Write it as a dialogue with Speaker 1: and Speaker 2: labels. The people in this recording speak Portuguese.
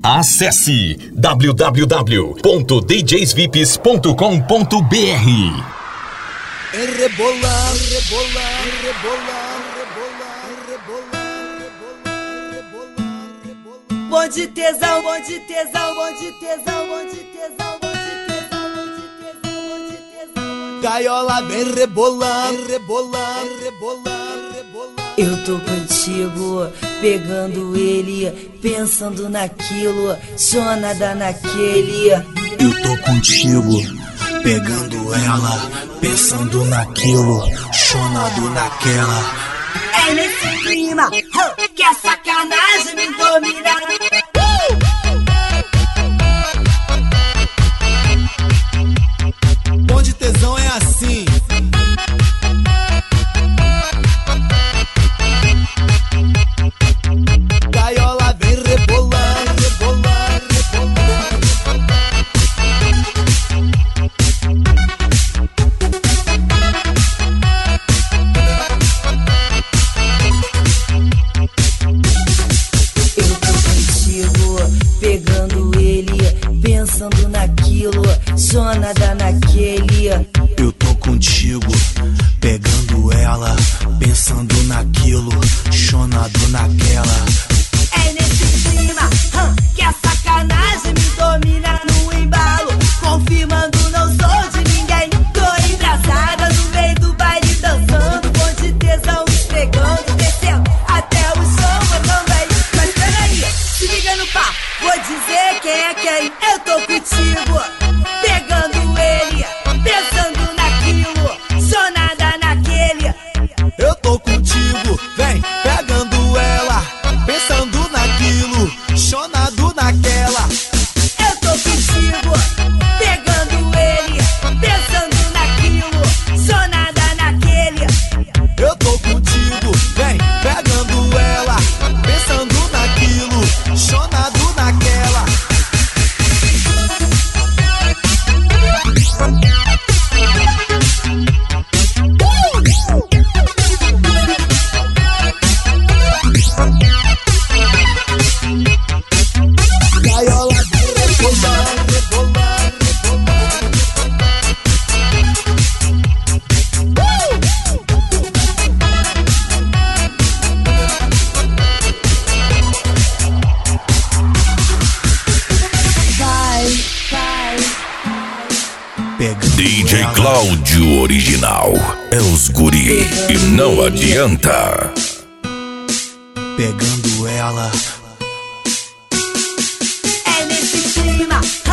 Speaker 1: Acesse www.djsvips.com.br.
Speaker 2: Rebolar, rebolar, rebolar, rebolar, rebolar, rebolar, rebolar. Bom de tesão, bom de tesão, bom de tesão, bom de tesão, bom de tesão, bom de tesão, bom de tesão. Gaiola vem rebolar, rebolar, rebolar, rebolar.
Speaker 3: Eu tô contigo, pegando ele, pensando naquilo, chonada naquele.
Speaker 4: Eu tô contigo, pegando ela, pensando naquilo, chonado naquela.
Speaker 3: É nesse clima que a sacanagem me domina.
Speaker 2: Bom de tesão é assim. Gaiola vem rebolar, rebolar, rebolar.
Speaker 3: Eu tô contigo, pegando ele, pensando naquilo, chonada naquele.
Speaker 4: Eu tô contigo, pegando ela, pensando naquilo, chonado naquela.
Speaker 3: É nesse clima que a sacanagem me domina no embalo, confirmando não sou de ninguém. Tô embrasada no meio do baile dançando, bom de tesão pegando, descendo até o chão eu também. Mas peraí, se liga no pá, vou dizer quem é quem. Eu tô contigo, pegando ele, pensando naquilo, chonada naquele.
Speaker 2: Eu tô contigo, vem pegando ela, pensando naquilo, chonado naquela.
Speaker 3: Eu tô contigo, pegando ele, pensando naquilo, chonada naquele.
Speaker 2: Eu tô contigo, vem pegando ela, pensando naquilo, chonado naquela. Gaiola vem rebolar, rebolar, rebolar.
Speaker 4: Pegando
Speaker 1: DJ
Speaker 4: ela,
Speaker 1: Cláudio Original. É os guri e não adianta.
Speaker 4: pegando ela.
Speaker 3: É nesse clima